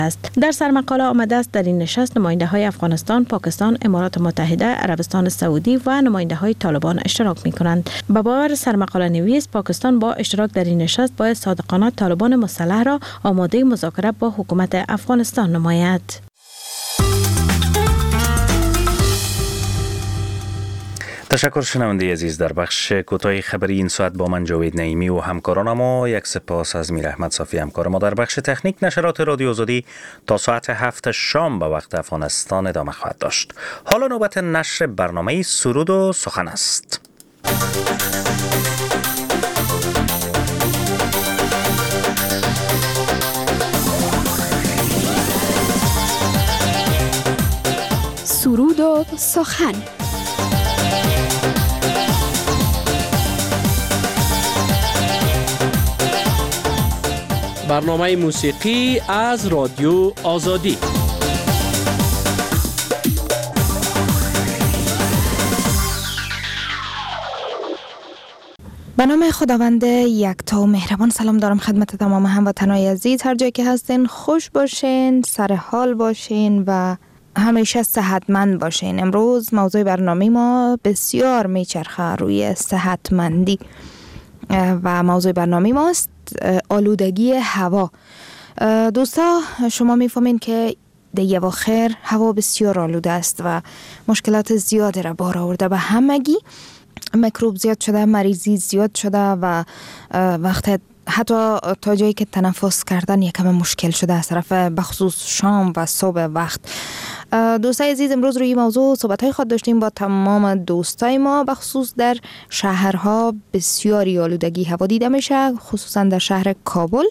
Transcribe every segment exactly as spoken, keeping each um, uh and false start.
است. در سرمقاله آمده است در این نشست نماینده های افغانستان، پاکستان، امارات متحده، عربستان سعودی و نماینده های طالبان اشتراک می کنند. به باور سرمقاله نویس، پاکستان با اشتراک در این نشست باید صادقانه طالبان مسلح را آماده مذاکره با حکومت افغانستان نماید. تشکر شنونده عزیز. در بخش کوتاه خبری این ساعت با من جاوید نعیمی و همکاران ما یک سپاس از میر احمد صافی همکار ما. در بخش تکنیک نشرات رادیو آزادی تا ساعت هفت شام به وقت افغانستان ادامه خواهد داشت. حالا نوبت نشر برنامه سرود و سخن است. سرود و سخن. برنامه موسیقی از رادیو آزادی. به نام خداوند یکتا و مهربان سلام دارم خدمت تمام هموطنان عزیز. هر جایی که هستین خوش باشین، سر حال باشین و همیشه صحتمند باشین. امروز موضوع برنامه ما بسیار میچرخه روی صحتمندی و موضوع برنامه ماست آلودگی هوا. دوستا شما میفهمین که در یه اواخر هوا بسیار آلوده است و مشکلات زیادی را بار آورده به همگی. میکروب زیاد شده، مریضی زیاد شده و وقت حتی تا جایی که تنفس کردن یکم مشکل شده از طرف بخصوص شام و صبح وقت. دوستای عزیز امروز روی موضوع صحبت‌های خود داشتیم با تمام دوستای ما. بخصوص در شهرها بسیاری آلودگی هوا دیده میشه، خصوصا در شهر کابل.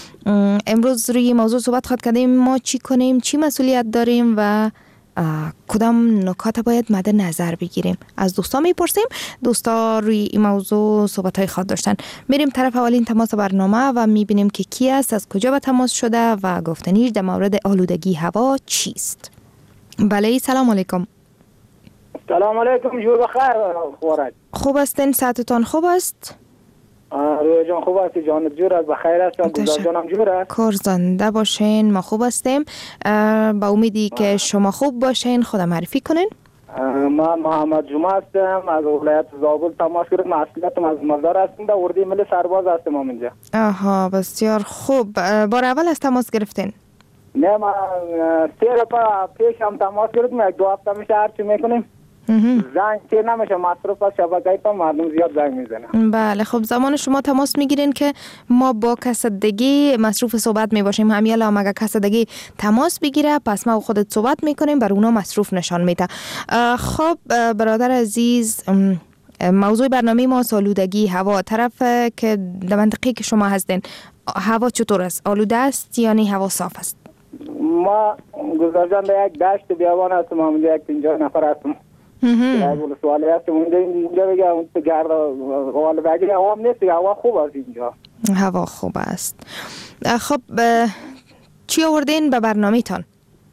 امروز روی موضوع صحبت خود کردیم ما چی کنیم، چی مسئولیت داریم و کدام نکات باید مد نظر بگیریم. از دوستا میپرسیم. دوستا روی این موضوع صحبت‌های خود داشتن. میریم طرف اولین تماس برنامه و میبینیم که کی است، از کجا به تماس شده و گفتنیش در مورد آلودگی هوا چیست. بله سلام علیکم. سلام علیکم، جور بخیر خورد. خوب هستین؟ صحتتان خوب است؟ روی جان خوب است، جان جور است، بخیر است، گزار جانم جور است. کار زنده باشین. ما خوب هستیم. با امیدی که شما خوب باشین خدا معرفی کنین. ما محمد جمعه هستم از ولایت زابل تماس گرفتم. اصلیتم از مزار هستم، در اردی ملی سرباز هستم اینجا. آها بسیار خوب. بار اول از تماس گرفتین؟ نه ما سه روز پیش هم تماس گرفتم، یک دو هفته میشه هرچی میکنیم زنگ که نمیشه، مصروف از شبکه تا مردم زیاد زنگ میزنن. بله خب زمان شما تماس میگیرین که ما با کس دیگه مصروف صحبت میباشیم. همین الان اگه کس دیگه تماس بگیره پس ما خودت صحبت میکنیم، بر اونا مصروف نشان میده. خب برادر عزیز، موضوع برنامه ما آلودگی هوا. طرف که در منطقه که شما هستین هوا چطور است؟ آلوده است یعنی هوا صاف است؟ ما گزار جان در یک دشت بیابان هستم، همونجا یک پنجاه نفر هستم. یک سوالی هستم اونجا اینجا بگه اون تو گرد غوال بگیری هوا هم نیست، هوا خوب است اینجا. هوا خوب است. خب چی آوردین به برنامه تان؟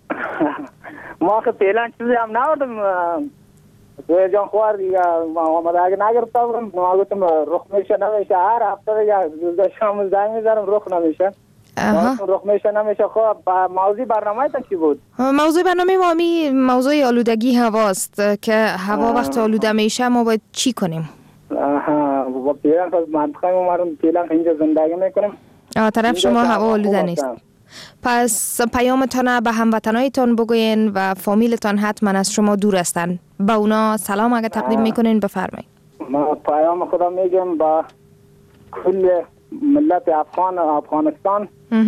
ما خب پیلان چیزی هم ناوردم توی جان خوار دیگه. ما آمده اگه نگرفته بودم ما گفتم رخ میشه نمیشه، هر هفته دیگه روزه شام زنگ میزنم رخ نمیشه. رخ میشه نمیشه. خب موضوع برنامه تا چی بود؟ موضوع برنامه ما می موضوع آلودگی هواست که هوا وقت آلوده میشه ما باید چی کنیم؟ آها با پیلان از منطقه ما مردم پیلان اینجا زندگی میکنیم. آه طرف شما هوا آلوده نیست. پس پیامتان به هموطنایتان بگوین و فامیلتان حتما از شما دور هستن، با اونا سلام اگه تقدیم میکنین بفرمایید. ما پیام خدا میگم با کل ملت افغان و افغانستان،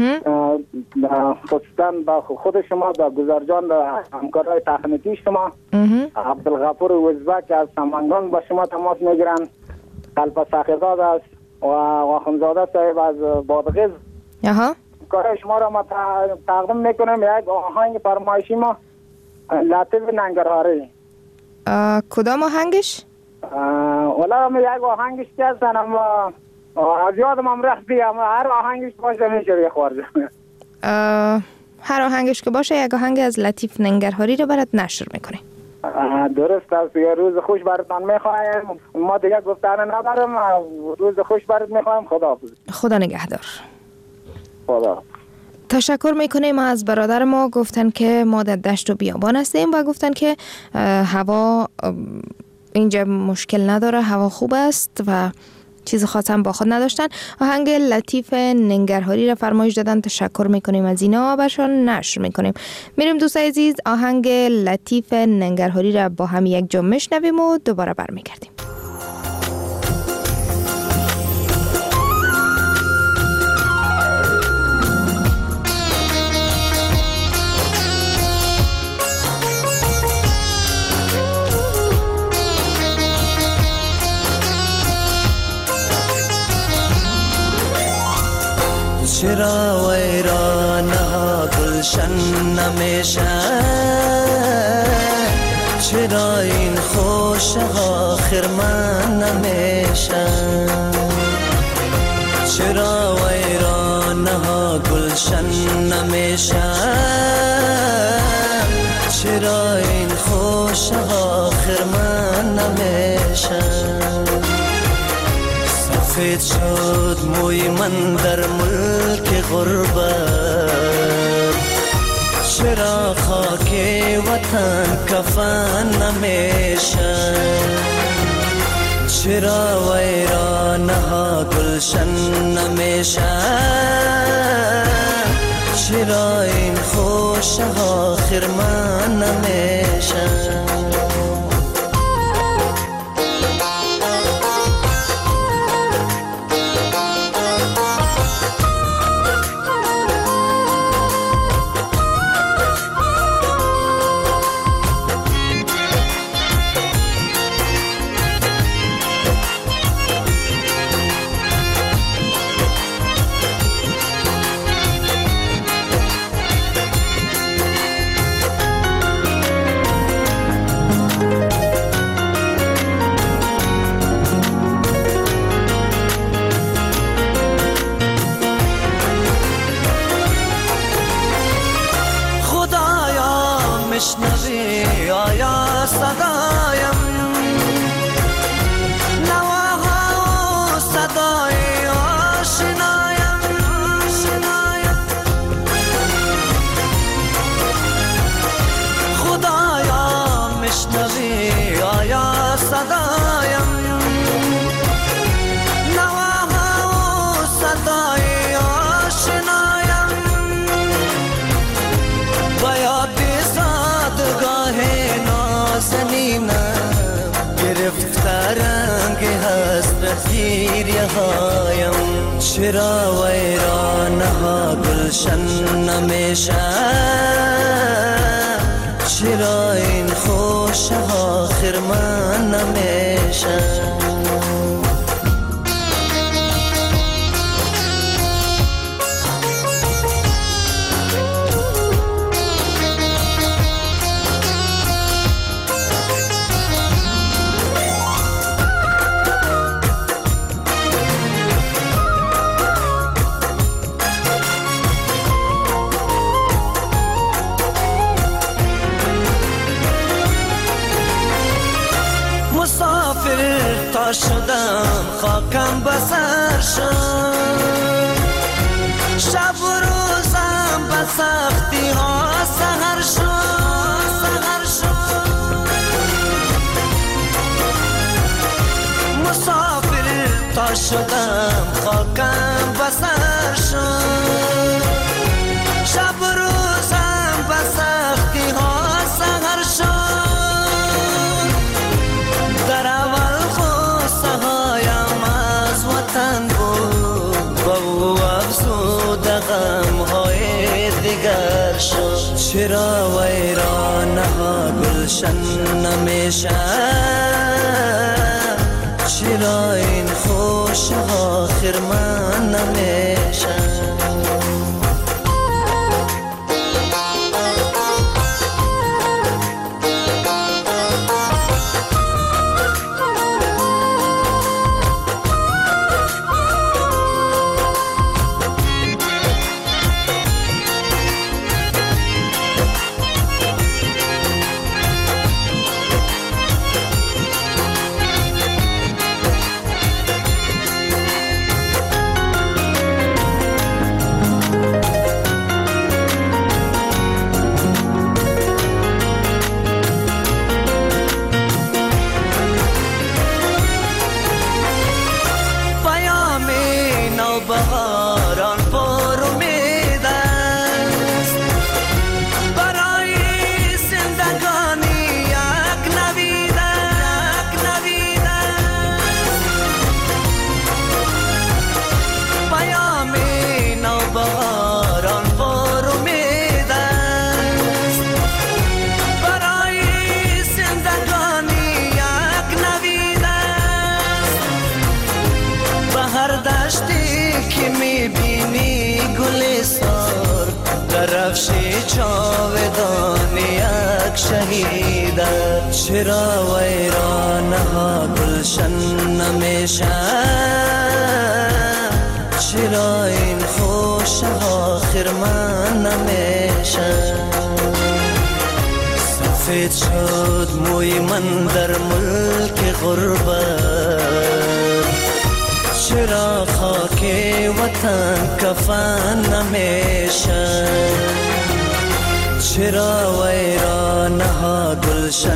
خصوصا با خود شما، با گزار جان و همکارای تکنیکی شما، عبدالغفور وزبک از سمنگان با شما تماس میگیرن، قلب ساخیزاد است و واخمزاده صاحب از بادغیز. اها کار شما را ما تقدیم میکنم. یک آهنگ فرمایشی ما لطیف ننگرهاری. کدام آهنگش؟ والا ما یک آهنگش که هستن اما از یادم هم رفت دیگه، اما هر آهنگش باشه میشه بخورد. هر آهنگش که باشه یک آهنگ از لطیف ننگرهاری رو برات نشر میکنه. درست است. روز خوش براتون میخوایم. ما دیگه گفتن ندارم. روز خوش برات میخوایم. خدا حافظ. خدا نگهدار. خدا. تشکر میکنیم از برادر ما. گفتن که ما در دشت و بیابان هستیم و گفتن که هوا اینجا مشکل نداره، هوا خوب است و چیز خاص هم با خود نداشتن. آهنگ لطیف ننگرهاری را فرمایش دادن، تشکر میکنیم از اینا، برشان نشر میکنیم. میریم دوستای عزیز آهنگ لطیف ننگرهاری را با هم یک جا میشنویم و دوباره برمیگردیم. چرا ویرانها گلشن نمیشن، چرا این خوشها خرمن نمیشن، چرا ویرانها گلشن نمیشن، چرا این خوشها خرمن نمیشن. سفید شد موی من در ملک غربت، چرا خاک وطن کفن نمیشن، چرا ویرانها گلشن نمیشن، چرا این خوشها خرمن نمیشن. مشنوی آیا صدایم، نواها و صدای آشنایم، خدایا مشنوی آیا صدایم، نواها و صدای آشنایم، باید گرفته رنگ حسرت گریه هایم، چرا ویرانها گلشن نمیشن، چرا این خوشها خرمن نمیشن. شدم خاکم بسر شد، شب و روزم به سختی ها سهر شد، سهر شد. مسافر تا شدم خاکم بسر شد، شب و روزم به سختی ها سهر شد. در اول سهایم از وطن بود، با او افزود غمهای دیگر شد، چرا ویرانها گلشن نمیشن، چرا این خوشها خرمن نمیشن. جاودان یک شهید است. چرا ویرانه ها گلشن نمیشن؟ چرا این خوش ها خرمن نمیشن؟ سفید شد موی من در ملک غربت، چرا خاک وطن کفن نمیشن؟ چرا ویرانه ها گلشن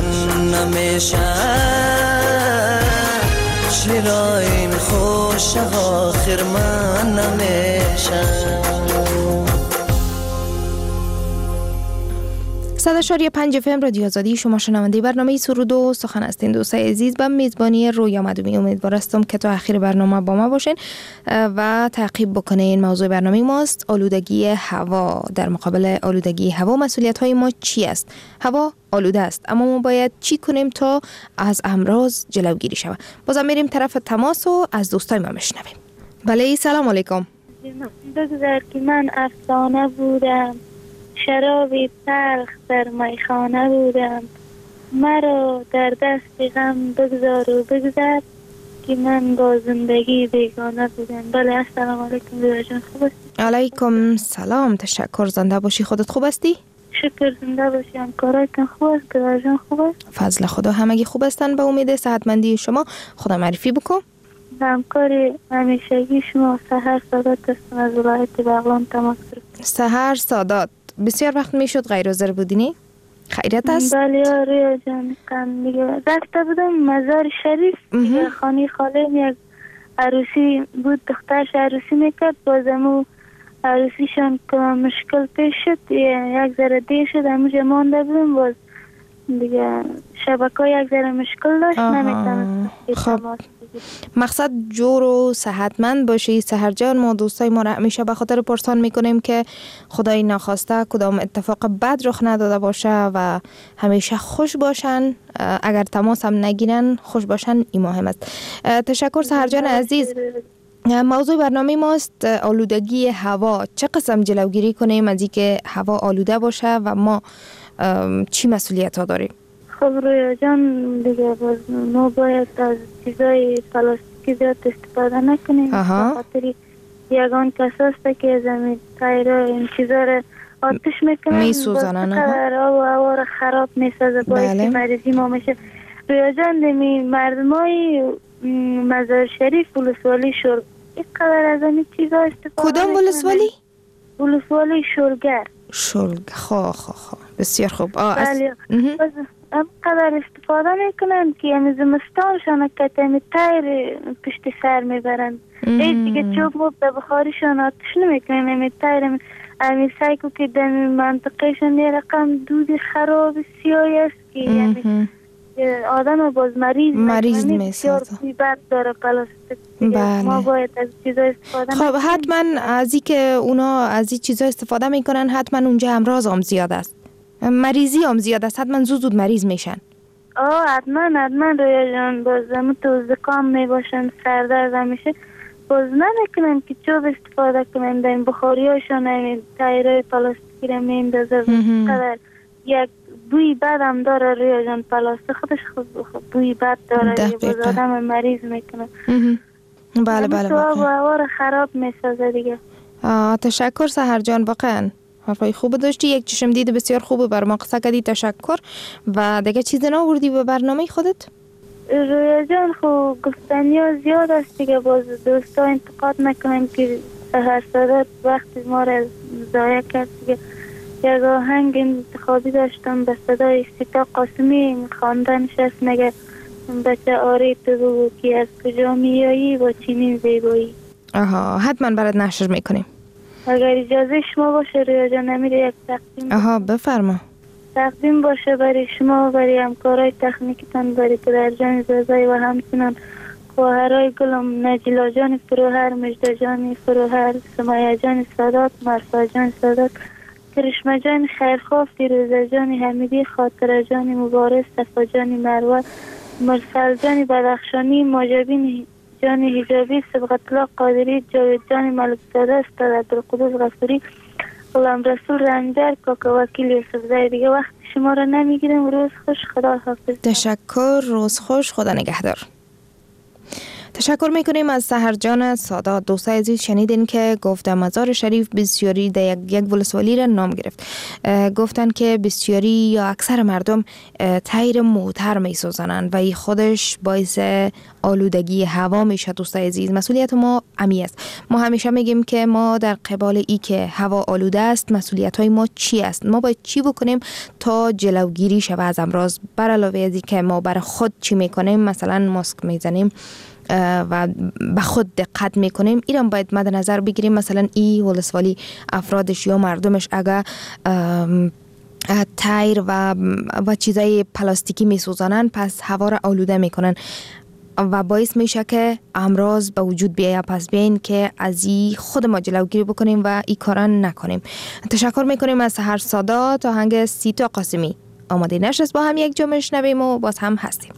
نمیشن؟ چرا این خوش ها خرمن نمیشن؟ صد و شش و پنج فم رادیو آزادی، شما شنونده برنامه سرود و سخن هستین. دوستای عزیز، به میزبانی رویا مدومی امیدوار هستم که تا آخر برنامه با ما باشین و تعقیب بکنین. موضوع برنامه ماست آلودگی هوا. در مقابل آلودگی هوا مسئولیت های ما چی است؟ هوا آلوده است، اما ما باید چی کنیم تا از امراض جلوگیری شود؟ بازم میریم طرف تماس و از دوستای ما میشنویم. بله، سلام علیکم. بگذار که من افسانه بودم، شرابی تلخ در میخانه بودم. مرا در دست غم بگذار و بگذر که من با زندگی بیگانه بودم. بله، السلام علیکم دیگر جان، خوب هستی؟ علیکم سلام، تشکر. زنده باشی. خودت خوب هستی؟ شکر، زنده باشی. همکارایتان خوب است؟ دیگر جان خوب است؟ فضل خدا همگی خوب هستن. به امید صحتمندی شما خدا معرفی بکن. همکار همیشگی شما سحر سادات هستم از ولایت بغلان تماس گرفتم. سحر سادات، بسیار وقت میشد غیر حاضر بودینی؟ خیرت است؟ بله آره جان، کم دیگه رفته بودم مزار شریف، خانه خالم یک عروسی بود، دخترش عروسی میکرد، بازمو عروسیشان که مشکل پیش شد، یک ذره دیر شد، همونجا مانده بودم، باز دیگه شبکه یک ذره مشکل داشت، نمیتونم. خب مقصد جور و صحتمند باشی سحر جان. ما دوستای ما را همیشه به خاطر پرسان میکنیم که خدای ناخواسته کدام اتفاق بد رخ نداده باشه و همیشه خوش باشن. اگر تماس هم نگیرن خوش باشن، این مهم است. تشکر سحر جان عزیز. موضوع برنامه ماست آلودگی هوا. چه قسم جلوگیری کنیم از اینکه هوا آلوده باشه و ما چی مسئولیت ها داریم؟ خب رویا جان دیگه باز ما باید از چیزای پلاستیکی زیاد استفاده نکنیم. به خاطر یگان کس هست که زمین تایره این چیزا رو آتش میکنن، میسوزنن، آب و هوا رو خراب میسازه، باعث بله. مریضی ما میشه. رویا جان دمی مردمای مزار شریف ولسوالی شور اینقدر از این چیزا استفاده کدام ولسوالی؟ ولسوالی شورگر. شورگ خواه خواه خواه بسیار خوب. بله هم قدر استفاده میکنن که همی زمستانشان که همی تایر پشت سر میبرن. این دیگه چوب موب در بخاریشان آتش نمیکنن، همی تایر همی سایکو که در منطقهشان یه رقم دود خراب سیایی است که یعنی آدم باز مریض مریض میسازه. بسیار بد داره پلاستیک. بله. ما باید از چیزا استفاده خب حتما از این که اونا از این چیزا استفاده میکنن حتما اونجا امراض هم زیاد است، مریضی هم زیاد است، حتما زود زود مریض میشن. آه حتما حتما رویا جان، باز همون تو زکام میباشن، سردرد میشه، باز نمیکنن که چوب استفاده کنن در این بخاری هاشون این تایره پلاستیکی رو میندازه. قدر یک بوی بد هم داره رویا جان، پلاستیک خودش خود بوی بد داره، باز آدم مریض میکنه. بله بله تو آب و هوا رو خراب میسازه دیگه. تشکر سحر جان، واقعا حرفای خوب داشتی، یک چشم دید بسیار خوبه بر ما قصه کردی. تشکر. و دیگه چیز نآوردی به برنامه خودت؟ رویا جان خب گفتنی ها زیاد است دیگه، باز دوستا انتقاد نکنن که سحر سادات وقت ما را ضایع کرد دیگه. یک آهنگ انتخابی داشتم به صدای سیتا قاسمی، خواندنش است مگه بچه آره تو بگو که از کجا میایی با چنین زیبایی. آها حتما برات نشر میکنیم اگر اجازه شما باشه رویا جان. نمیره یک تقدیم آها بفرما. تقدیم باشه برای شما، برای همکارای تکنیکتان، برای پدر جان زازای و همچنان خواهرای گلم، نجلا جان فروهر، مجده جان فروهر، سمایه جان سادات، مرسا جان سادات، کرشمه جان خیرخواه، فیروزه جان حمیدی، خاطره جان مبارز، صفا جان مروه، مرسل جان بدخشانی، ماجبین جان حجابی، سبقت الله قادری، جاوید جان ملک زاده، استاد عبدالقدوس غفوری، غلام رسول رنجبر کاکا وکیل یوسفزای. دیگه وقت شما را نمیگیرم. روز خوش، خدا حافظ. تشکر، روز خوش، خدا نگهدار. تشکر میکنیم از سحرجان سادات. دوستای عزیز شنیدین که گفت مزار شریف بسیاری در یک, یک ولسوالی را نام گرفت. گفتن که بسیاری یا اکثر مردم تایر موتر میسوزنند و این خودش باعث آلودگی هوا میشه. دوستای عزیز مسئولیت ما عمی است. ما همیشه میگیم که ما در قبال ای که هوا آلوده است مسئولیت های ما چی است؟ ما باید چی بکنیم تا جلوگیری شود از امراض؟ بر علاوه از که ما برای خود چی میکنیم، مثلا ماسک میزنیم و به خود دقت میکنیم، ایران باید مد نظر بگیریم. مثلا ای ولسوالی افرادش یا مردمش اگر تایر و و چیزای پلاستیکی میسوزانن پس هوا را آلوده میکنن و باعث میشه که امراض به وجود بیاید. پس بیاین که از این خود ما جلوگیری بکنیم و این کارا نکنیم. تشکر میکنیم از سحر سادات. تا هنگ سیتا قاسمی آماده نشست با هم یک جا میشنویم و باز هم هستیم.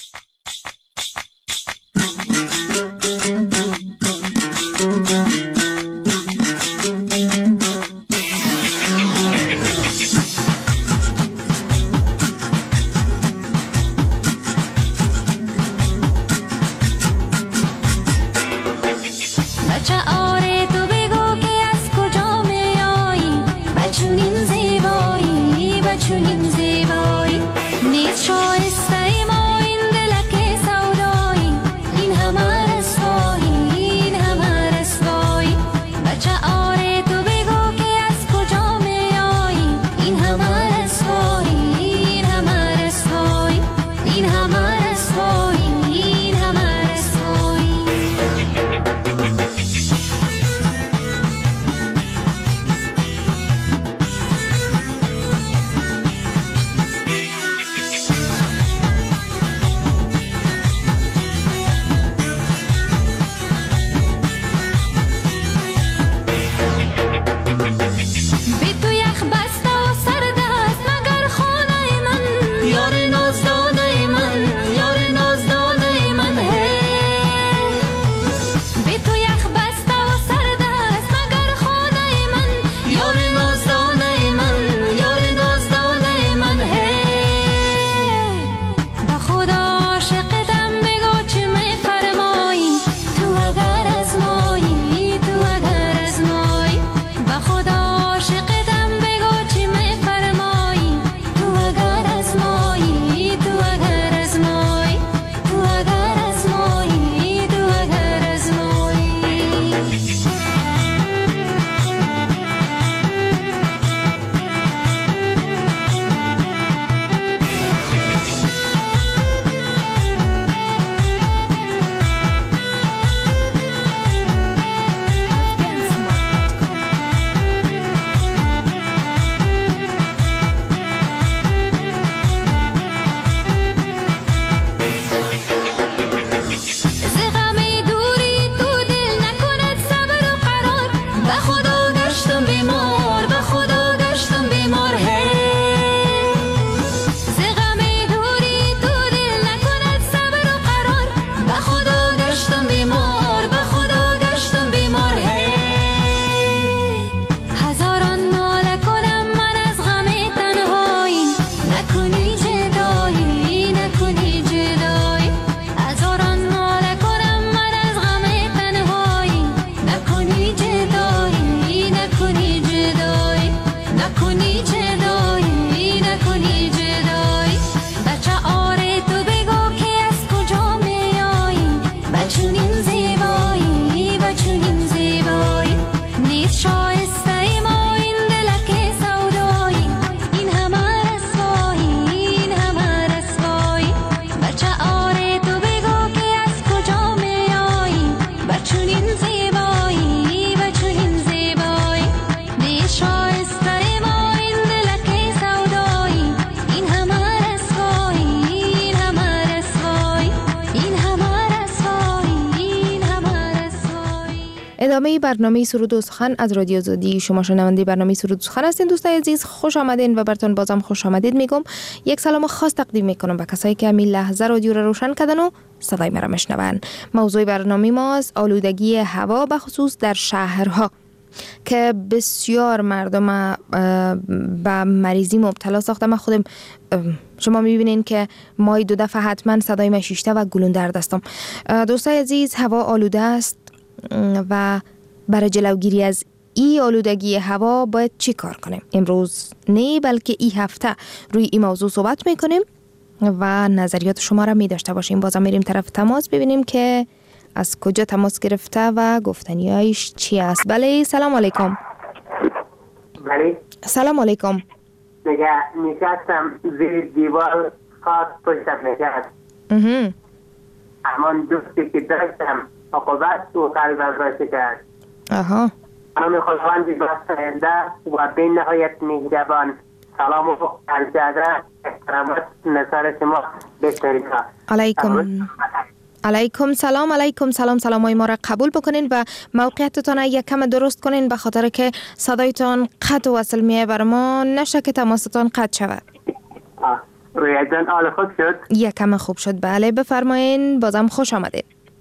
ادامه برنامه سرود و سخن از رادیو آزادی. شما شنونده برنامه سرود و سخن هستین. دوستای عزیز خوش آمدین و براتون بازم خوش آمدید میگم. یک سلام خاص تقدیم میکنم به کسایی که همین لحظه رادیو را روشن کردن و صدای مرا میشنون. موضوع برنامه ما از آلودگی هوا به خصوص در شهرها. که بسیار مردم به مریضی مبتلا ساخته. من خودم شما میبینین که مای دو دفعه حتما صدای من شیشته و گلون در دستم. دوستای عزیز، هوا آلوده است و برای جلوگیری از ای آلودگی هوا باید چی کار کنیم؟ امروز نه بلکه ای هفته روی این موضوع صحبت میکنیم و نظریات شما را می داشته باشیم. بازم میریم طرف تماس ببینیم که از کجا تماس گرفته و گفتنیایش چی است. بله، سلام علیکم. بله سلام علیکم. نگه نشستم زیر دیوار خاص پشتم نشست اها همان دوستی که داشتم عقوبت و قلبم را شکست. آها نام خداوند بخشاینده و به نهایت مهربان، سلام و عرض احترامات نثار شما بهترین ها. علیکم علیکم سلام. علیکم سلام. سلامای ما را قبول بکنین و موقعیتتان یک کم درست کنین به خاطر که صدایتان قطع وصل میه بر ما، نشه که تماستان قطع شود. رویا جان حال خوب شد؟ یک کم خوب شد. بله بفرمایین، بازم خوش آمدید.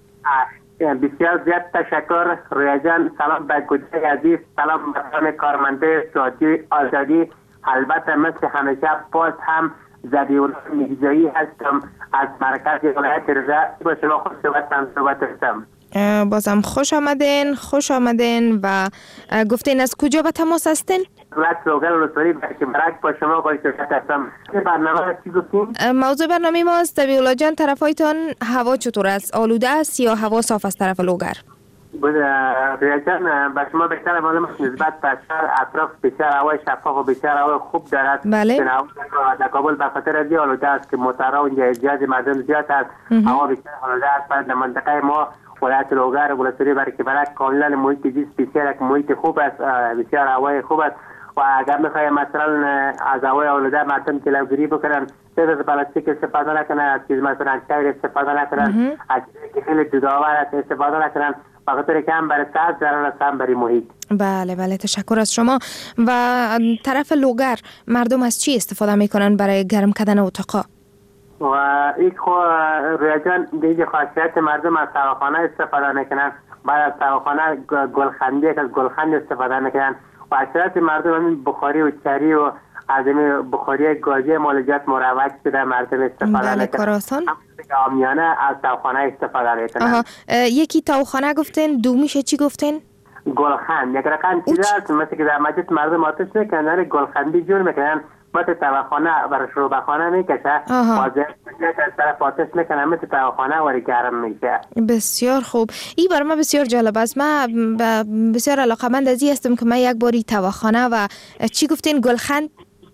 بسیار زیاد تشکر رویا جان. سلام به گوجه عزیز، سلام به تمام کارمنده رادیو آزادی. البته مثل همیشه باز هم زبیون میرزایی هستم از مرکز ولایت رضا. با شما خوش صحبتم صحبت هستم. بازم خوش آمدین خوش آمدین و گفتین از کجا به تماس هستین؟ ولایت لوگر ولسوالی برک با شما خوش صحبت هستم. برنامه چی گفتین؟ موضوع برنامه ماست طبیعلا جان، طرفایتان هوا چطور است؟ آلوده است یا هوا صاف است طرف لوگر؟ بود رویا جان به شما بهتر معلوم است نسبت به شهر اطراف بسیار هوای شفاف و بسیار هوای خوب دارد. بله. در کابل به خاطر از آلوده است که موترها و زیاد مردم زیاد است، هوا بسیار آلوده است. در منطقه ما ولایت لوگر و ولسوالی برکبرک کاملا محیط زیست بسیار یک محیط خوب است، بسیار هوای خوب است. و اگر میخوایم مثلا از هوای آلوده مردم جلوگیری بکنن، چیز از پلاستیک استفاده نکنن، از چیز مثلا شیر استفاده نکنن، از چیزی که خیلی دودآور استفاده نکنن، بخاطر که هم برای صحت ضرر است هم برای محیط. بله بله تشکر از شما. و طرف لوگر مردم از چی استفاده میکنن برای گرم کردن اتاقا؟ و این خو رویا جان دیگه خاصیت مردم از سواخانه استفاده میکنن، بعد از سواخانه گلخندی از گلخند استفاده میکنن و اکثریت مردم همین بخاری و چری و از این بخاری گازی مالجات مروج شده مردم استفاده بله میکنن. کاراسان آمیانه از تاوخانه استفاده میکنن. آها یکی تاوخانه گفتین، دومیشه چی گفتین؟ گلخند. یک رقم چیز است مثل که در مسجد مردم آتش میکنن گلخندی جور میکنن، مثل تاوخانه برای شروبخانه میکشه و زیاد از طرف آتش میکنن مثل تاوخانه ولی گرم میشه. بسیار خوب. این برای من بسیار جالب است. من بسیار علاقمند از این هستم که من یک باری تاوخانه و چی گفتین گلخند؟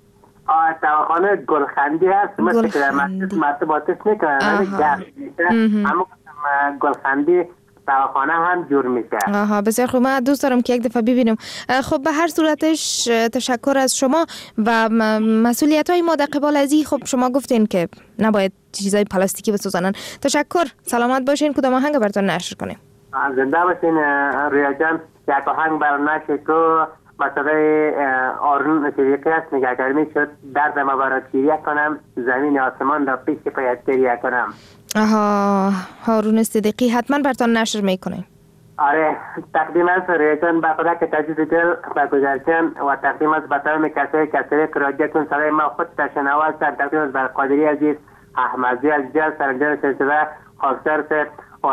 آه تاوخانه گلخندی هست مثل که در مسجد مردم آتش میکنن گرم میشه، اما گلخندی تاوخانه هم جور میشه. آها بسیار خوب. من دوست دارم که یک دفعه ببینم. خب به هر صورتش تشکر از شما و مسئولیت های ما در قبال از این. خب شما گفتین که نباید چیزای پلاستیکی بسوزانن. تشکر، سلامت باشین. کدام آهنگ براتون نشر کنیم؟ زنده باشین رویا جان. یک آهنگ برای نشر تو مسئله آرون صدیقی است. نگهداری میشد دردم برات گریه کنم، زمین آسمان را پیش پایت گریه کنم. آها هارون صدیقی حتما براتون نشر میکنه. آره تقدیم است رویا جان به خدا که تجدید دل به گذشتن و تقدیم است به تمام کسایی که سری رادیوتون صدای ما خود تشنوا هستند. تقدیم است به قادری عزیز، احمدی عزیز، سرانجام سلسله خاکسار و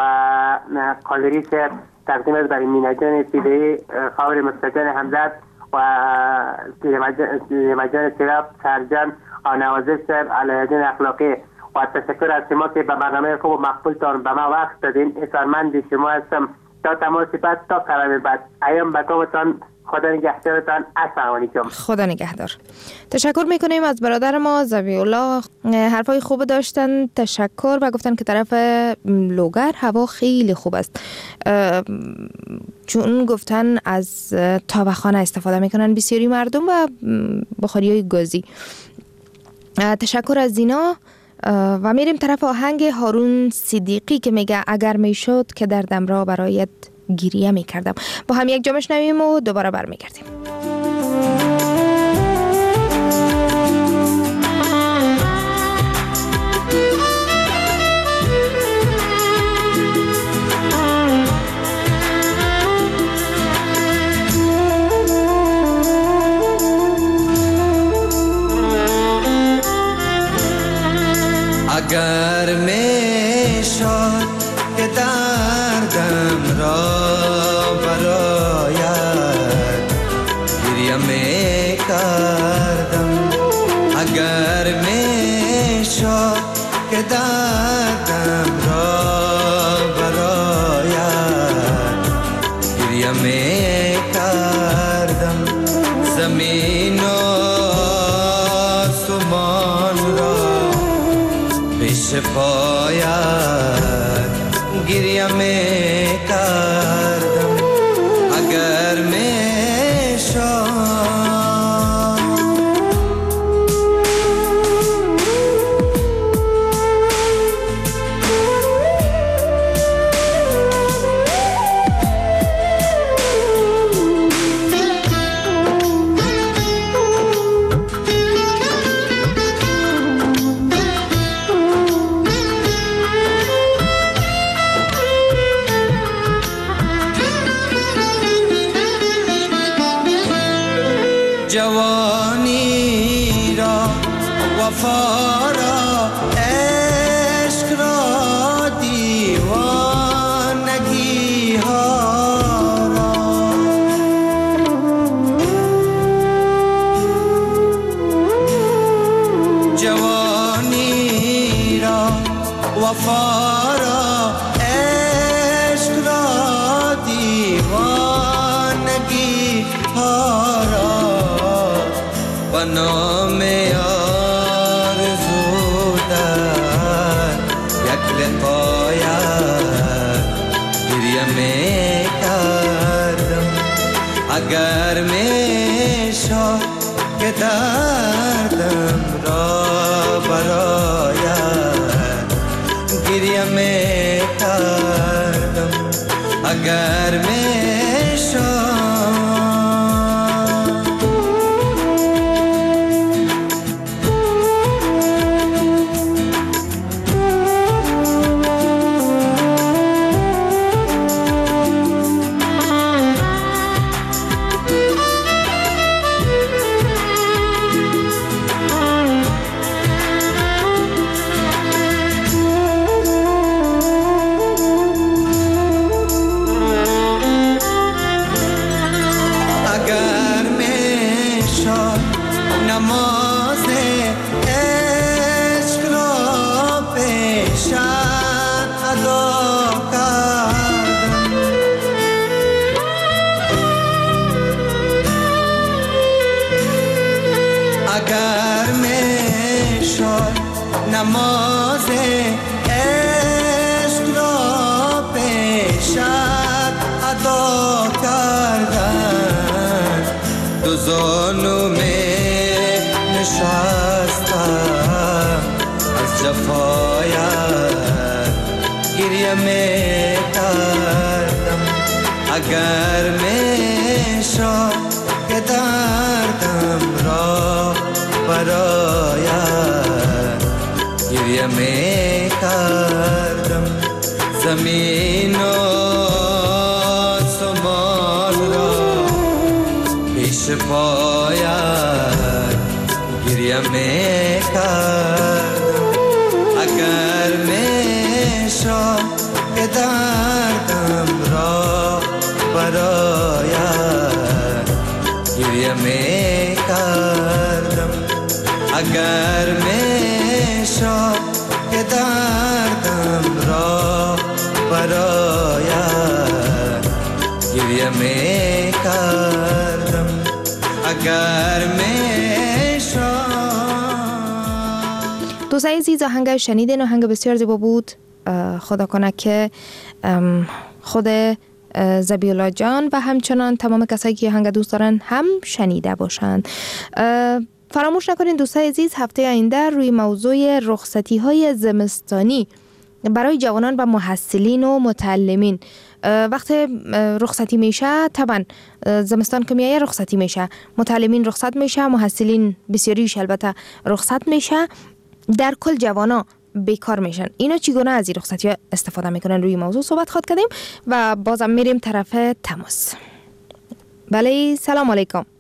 قادری صاحب. تقدیم است برای مینا جان فیده‌ای، خاور مستجان حمزت و لیمجان سراب، سرجان آنوازش صاحب، علیدین اخلاقی. و تشکر از شما که به برنامه خوب و مقبولتان به ما وقت دادین. احترامند شما هستم. تا تماس بعد تا کلام بعد ایام بکامتان. خدا نگهدارتان. السلام علیکم. خدا نگهدار. تشکر میکنیم از برادر ما ذبیح الله. حرفای خوب داشتن. تشکر و گفتن که طرف لوگر هوا خیلی خوب است، چون گفتن از تاوخانه استفاده میکنن بسیاری مردم و بخاری های گازی. تشکر از اینا و میریم طرف آهنگ هارون صدیقی که میگه اگر میشد که دردم را برایت گریه میکردم. با هم یک جا میشنویم و دوباره برمیگردیم. اگر میشد که دردم را برایت گریه میکردم، اگر میشد که دردم را برایت گریه میکردم، زمین و آسمان را پیش پایت گریه میکردم، اگر میشد جوانی را، وفا را، عشق را، دیوانگی ها را، جوانی را، وفا را، عشق را، دیوانگی ها را و نام آرزو در یک لقایت گریه میکردم، اگر میشد که دردم را برایت گریه میکردم، اگر میشد نماز عشق را پیشت ادا کردم، اگر میشد نماز عشق را پیشت ادا کردم، دو زانو می نشستم از جفایت گریه میکردم، اگر میشد که دردم را برایت گریه میکردم، زمین و آسمان را پیش پایت گریه میکردم، اگر میشد که دردم را برایت گریه میکردم، اگر میشد که دردم را برایت گریه میکردم، اگر میشد. دوستای عزیز، آهنگ شنیدین، آهنگ بسیار زیبا بود. خدا کنه که خود زبیولا جان و همچنان تمام کسایی که آهنگ دوست دارن هم شنیده باشند. فراموش نکنین دوستای عزیز، هفته آینده روی موضوع رخصتی های زمستانی برای جوانان و محصلین و متعلمین، وقت رخصتی میشه، طبعا زمستان که میایه رخصتی میشه، متعلمین رخصت میشه، محصلین بسیاریش البته رخصت میشه، در کل جوانا بیکار میشن. اینا چگونه از این رخصتی ها استفاده میکنن؟ روی موضوع صحبت خواهد کردیم و بازم میریم طرف تماس. بله، سلام علیکم.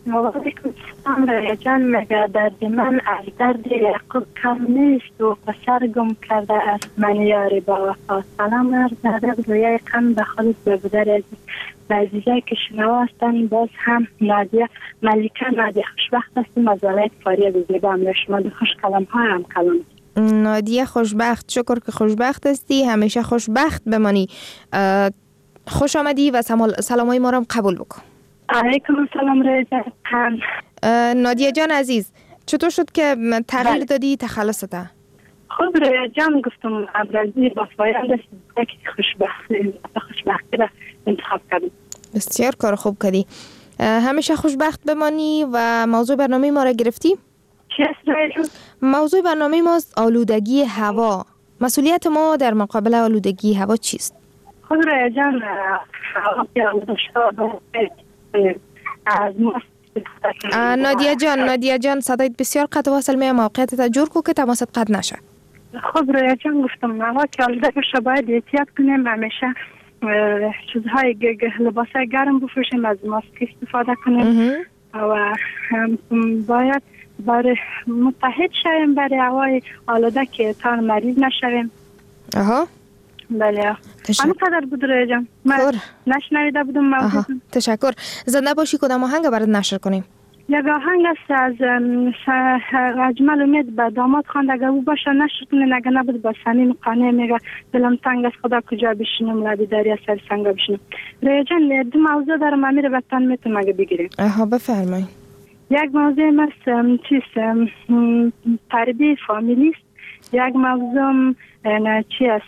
وعلیکم السلام ریا جان. مگه درد من از درد یعقوب کم نیست و پسر گم کرده از من یاری با وفا. سلام عرض ادب رویای قم به خالص ببودر عزیز و عزیزایی که شنوا هستن. باز هم نادیه ملیکه نادیه خوشبخت هستیم از ولایت فاریاب زیبا. هم شما دو خوش کلام ها هم کلام. نادیه خوشبخت، شکر که خوشبخت هستی، همیشه خوشبخت بمانی. خوش آمدی و سلامای ما رو قبول بکن. علیکم السلام رضا. نادیه جان عزیز، چطور شد که تغییر دادی تخلصته؟ خب رضا جان گفتم ابرازی با فایان دست که خوشبختی خوشبختی را انتخاب کردم. بسیار کار خوب کردی. همیشه خوشبخت بمانی. و موضوع برنامه ما را گرفتی؟ چی است رضا؟ موضوع برنامه ما است آلودگی هوا. مسئولیت ما در مقابل آلودگی هوا چیست؟ خب رضا جان هوا که آلوده شده از ما. نادیه جان نادیه جان صدایت بسیار قطع واصل میه. موقعیتت جور کو که تماست قطع نشه. خب رویا جان گفتم هوا که آلوده بشه باید احتیاط کنیم. همیشه چیزهای لباسای گرم بپوشیم، از ماسک استفاده کنیم و باید برای متحد شویم برای هوای آلوده که تا مریض نشویم. آها بله. همینقدر بود رویا جان. من نشنویده بودم موضوع. تشکر. زنده باشی. کدام آهنگ برات نشر کنیم؟ یک آهنگ است از اجمل امید به داماد خواند. اگه او باشه نشر کنین، اگه نبود با صمیم قانع میگه دلم تنگ است خدا کجا بشینم لبی دریا سر سنگا بشینم. رویا جان دو موضوع دارم امیر وطن میتونم اگه بگیریم. آها بفرمایید. یک موضوع است چیز تربیت فامیلی است. یک موضوع چی است؟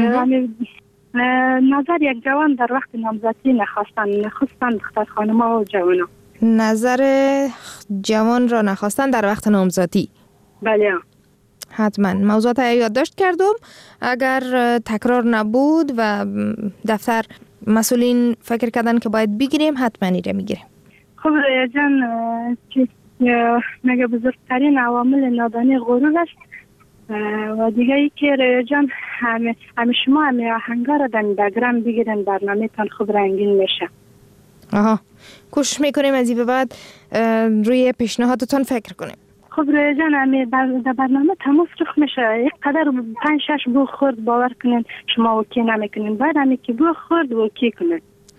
نظر یک جوان در وقت نامزدی نخواستن نخواستن دختر خانم‌ها و جوان‌ها. نظر جوان را نخواستن در وقت نامزدی. بله. حتما موضوعات یادداشت کردم. اگر تکرار نبود و دفتر مسئولین فکر کردن که باید بگیریم، حتما ایره میگیریم. خب رویا جان چی مگه بزرگترین عوامل نادانی غرور است. و دیگه ای که رویا جان همه همه شما همه آهنگا را در اینستاگرام بگیرن، برنامه تان خوب رنگین میشه. آها کوشش میکنیم از این به بعد روی پیشنهادتون فکر کنیم. خب رویا جان همه در برنامه تماس رخ میشه. یک قدر پنج شش بو خورد باور کنین شما اوکی نمیکنین، بعد همه که بو خورد اوکی کنین.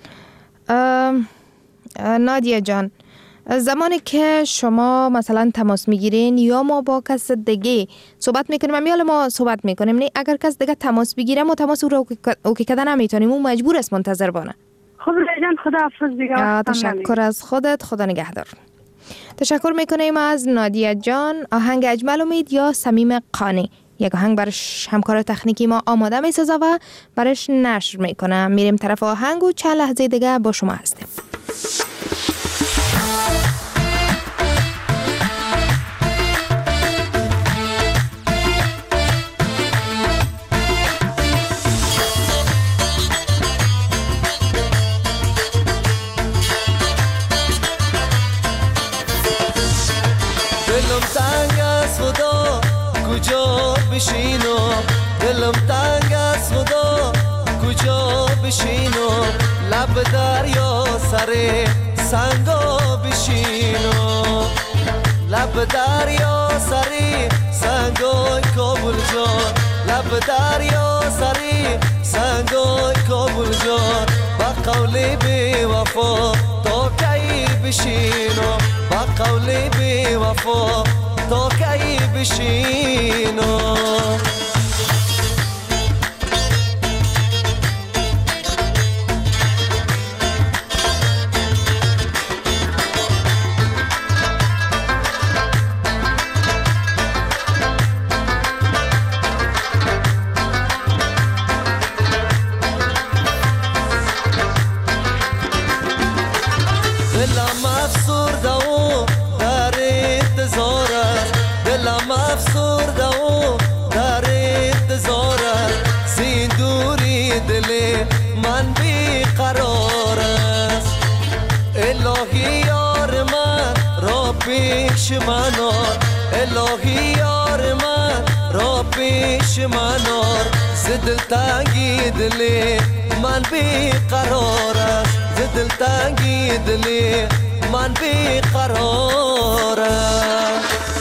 نادیه جان زمانی که شما مثلا تماس میگیرین یا ما با کس دیگه صحبت میکنیم یا ما صحبت میکنیم، نه اگر کس دیگه تماس بگیره ما تماس او رو اوکی کردن نمیتونیم، اون مجبور است منتظر بانه. خب جان خدا حافظ دیگه. تشکر از خودت. خدا نگهدار. تشکر میکنیم از نادیه جان. آهنگ اجمل امید یا صمیم قانی، یک آهنگ برش همکار تکنیکی ما آماده میسازه و برش نشر میکنه. میریم طرف آهنگ و چند لحظه دیگه با شما هستیم. بشینو دلم تنگ از خدا کجا بشینو لب دریا سر سنگا بشینو لب دریا سر سنگا کابل جان لب دریا سر سنگا کابل جان با قول بی وفا تا کی بشینو با قول بی وفا تا کی بشینو دلم افسرده و در انتظار است دلم افسرده و در انتظار است زین دوری دل من بیقرار است الهی یار من را پیش من آر الهی یار من را پیش من آر ز دلتنگی دل من بیقرار است ز دلتنگی دل من بیقرارم.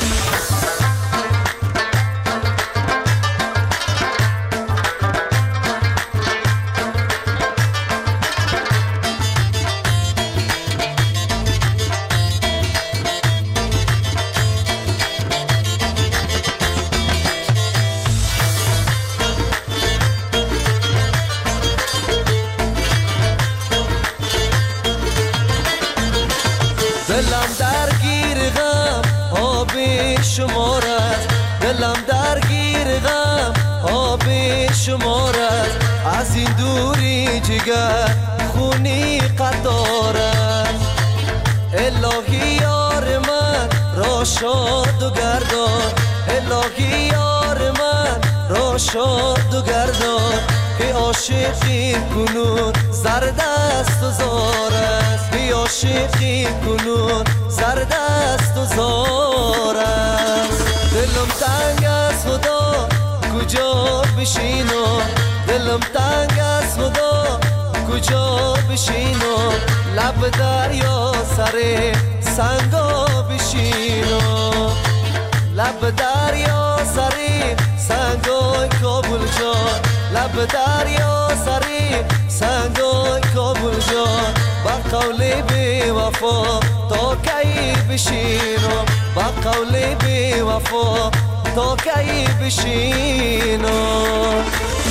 دلم درگیر غم آب شمار است، دلم درگیر غم آب شمار است، از این دوری جگر خونی قطار است. الهی یار من را شاد و گردان، الهی یار من را شاد و گردان، که عاشقی کنون زرد است و زار است، که عاشقی کنون زرد است و زار است. دلم تنگ از خدا کجا بشینم، دلم تنگ از خدا کجا بشینم، لب دریا سر سنگا بشینم، لب دریا سر سنگای کابل جان، لب دریا سری سنگای کابل جان، با قول بی وفا تا کی بشینم، با قول بی وفا تا کی بشینم.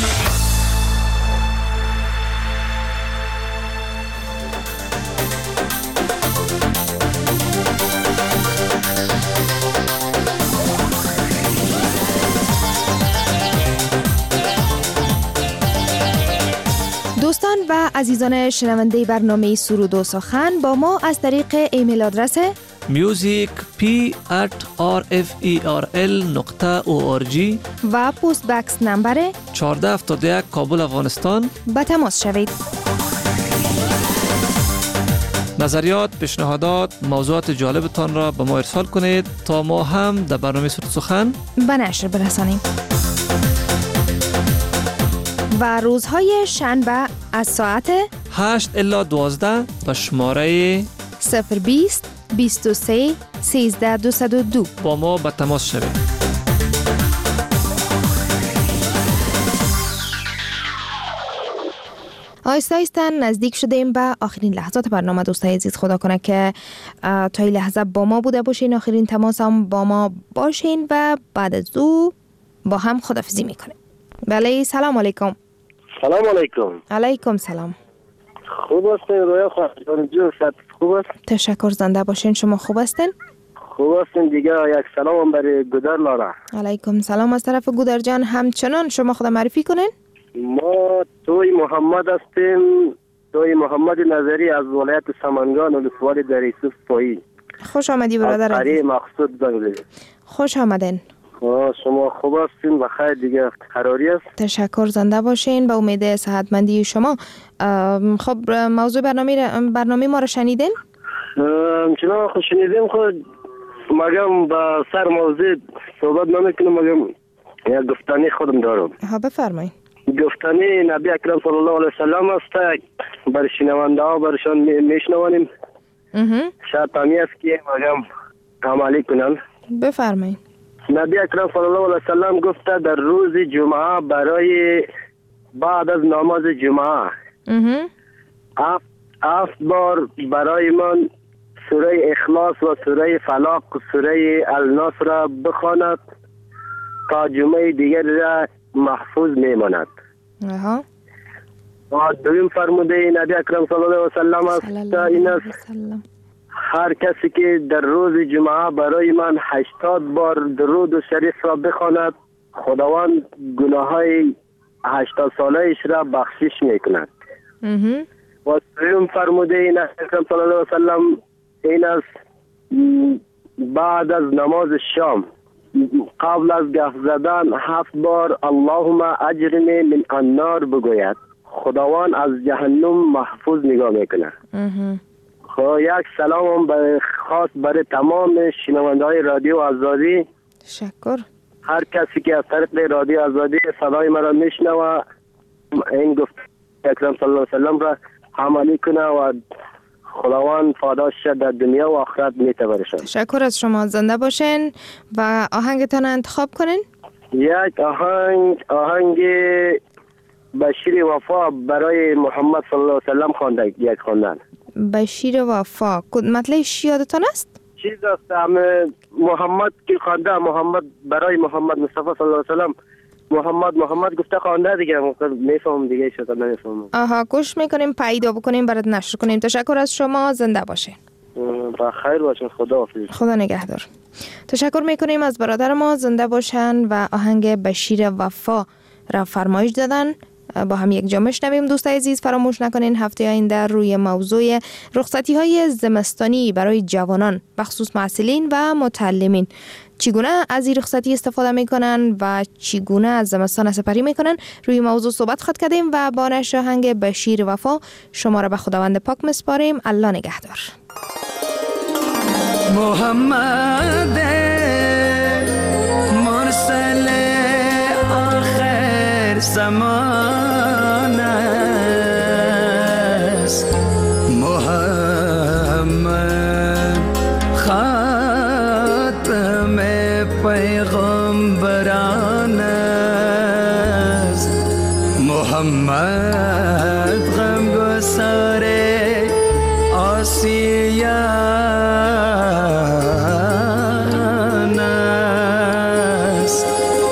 دوستان و عزیزان شنونده برنامه سرود و سخن، با ما از طریق ایمیل آدرس music p at r f e r l نقطه او آر جی و پست بکس نمبر چهارده هفتاد و یک کابل افغانستان به تماس شوید. نظریات، پیشنهادات، موضوعات جالبتان را به ما ارسال کنید تا ما هم در برنامه سرود سخن به نشر برسانیم. و روزهای شنبه از ساعت هشت الی دوازده به شماره صفر بیست بیست و سه سیزده دویست و دو با ما به تماس شوید. آهسته آهسته نزدیک شدیم به آخرین لحظات برنامه. دوستای عزیز، خدا کنه که تا این لحظه با ما بوده باشین، آخرین تماس هم با ما باشین و بعد از او با هم خداحافظی میکنیم. بله، سلام علیکم. سلام علیکم. علیکم سلام. خوب هستین رویا خواهد جون؟ خوب است؟ تشکر، زنده باشین. شما خوب هستین؟ خوب هستین دیگه. یک سلام هم برای گودر لاره. علیکم سلام از طرف گودر جان. همچنان شما خود معرفی کنین. ما توی محمد هستیم، توی محمد نظری از ولایت سمنگان ولسوالی در یوسف پایی. خوش آمدی برادر. از قریه مقصود زنگلی. خوش آمدین. شما خوب هستین؟ بخیر دیگه. قراری است؟ تشکر، زنده باشین. به امید صحتمندی شما. خب موضوع برنامه برنامه ما رو شنیدین؟ چنان خود شنیدیم. خود مگم با سر موضوع صحبت نمیکنم، مگم یک گفتنی خودم دارم. ها بفرمایید. گفتنی نبی اکرم صلی الله علیه وسلم است، بر شنونده ها برشان میشنوانیم. شاید تامی است که مگم عملی کنن. بفرمایید. نبی اکرم صلی الله علیه وسلم گفته در روز جمعه برای بعد از نماز جمعه هفت هفت بار برای من سوره اخلاص و سوره فلاق و سوره الناس را بخواند تا جمعه دیگر را محفوظ میماند. اها. و دویم فرموده نبی اکرم صلی الله علیه وسلم است این است: هر کسی که در روز جمعه برای من هشتاد بار درود و شریف را بخواند، خداوند گناه های هشتاد سالهش را بخشش میکند. و سوم فرموده این اکرم صلی الله علیه وسلم این است: بعد از نماز شام قبل از گفت زدن هفت بار اللهم اجرنی من النار بگوید، خداوند از جهنم محفوظ نگاه میکنه. خب یک سلام هم برای خاص برای تمام شنونده های رادیو آزادی. تشکر. هر کسی که از طریق رادیو آزادی صدای مرا میشنوه این گفت اکرم صلی الله علیه وسلم را عملی کنه و خداوند پاداش در دنیا و آخرت میته برشان. تشکر از شما، زنده باشین و آهنگتان انتخاب کنین. یک آهنگ آهنگ بشیر وفا برای محمد صلی الله علیه و سلم خوانده، یک خواندن. بشیر وفا مطلبش یادتان است؟ چیز است همه محمد که خوانده، محمد برای محمد مصطفی صلی الله علیه و سلم محمد محمد گفته خوانده دیگه، میفهمم دیگه شد نمیفهمم. آها، گوش میکنیم پیدا بکنیم برات نشر کنیم. تشکر از شما، زنده باشین. با خیر باشین، خدا حافظ. خدا نگهدار. تشکر میکنیم از برادر ما، زنده باشن و آهنگ بشیر وفا را فرمایش دادن. با هم یک جا میشنویم. دوستای عزیز فراموش نکنین هفته آینده روی موضوع رخصتی های زمستانی برای جوانان بخصوص محصلین و متعلمین چگونه از این رخصتی استفاده میکنن و چگونه از زمستان سپری میکنن روی موضوع صحبت خواهد کردیم و با نشر آهنگ بشیر وفا شما را به خداوند پاک مسپاریم. الله نگهدار. محمد مرسل آخر زمان است، محمد خاتم پیغمبران است، محمد غمگسار آسیان است،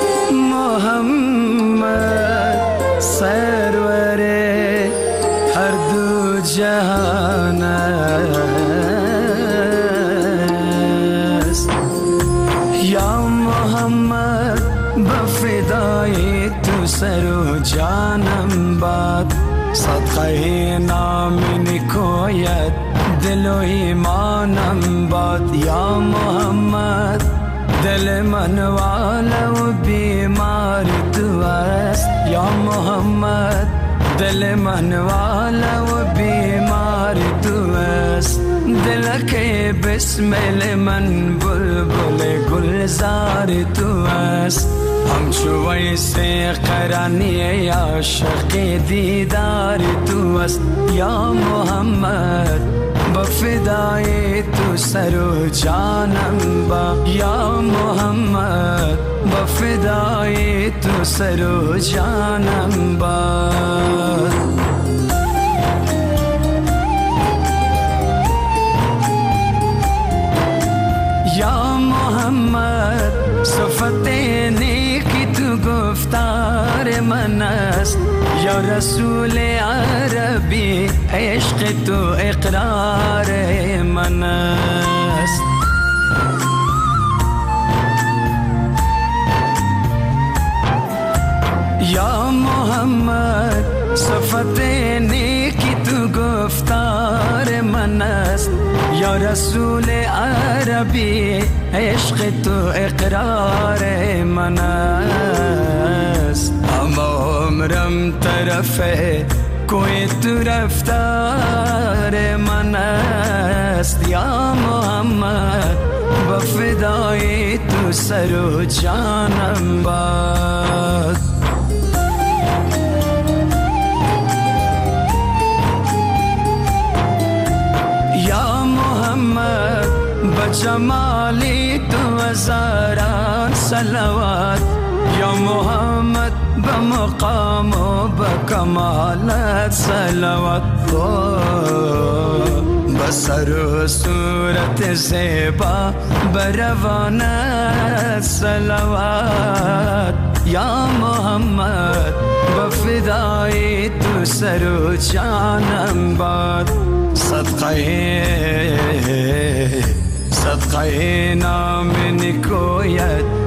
محمد سرور هر دو جهان است. یا محمد بفدای تو سر و جانم باد، صدقه نام نکویت دل و ایمانم باد. یا محمد دل من والا و بیمار تو است، یا محمد دل من والا و بیمار تو است. دل که بسمل من بلبل گلزار تو است، همچو ویس قرنی عاشق دیدار تو است. یا محمد بفدای تو سر و جانم با، یا محمد بفدای تو سر و جانم با. یا محمد صفت نیکی تو گفتار من است، یا رسول عربی عشق تو اقرار من است. یا محمد صفت نیکی تو گفتار من است، یا رسول عربی عشق تو اقرار من است. اما عمرم طرف کوی تو رفتار من است. یا محمد بفدای تو سر و جانم باد. یا محمد بجمالی تو هزاران صلوات، یا محمد بمقام و بکمالت صلوات. بسر و صورت زیبا بروانت صلوات. یا محمد بفدای تو سر و جانم باد. صدقه صدقه نام نکویت